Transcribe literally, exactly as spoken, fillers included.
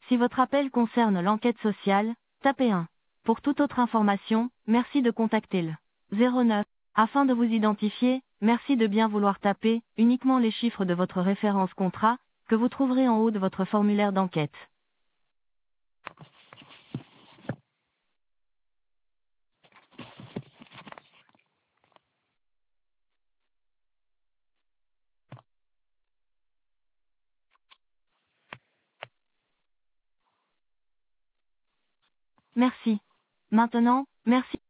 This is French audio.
Si votre appel concerne l'enquête sociale, tapez un. Pour toute autre information, merci de contacter le zéro neuf. Afin de vous identifier, merci de bien vouloir taper uniquement les chiffres de votre référence contrat, que vous trouverez en haut de votre formulaire d'enquête. Merci. Maintenant, merci.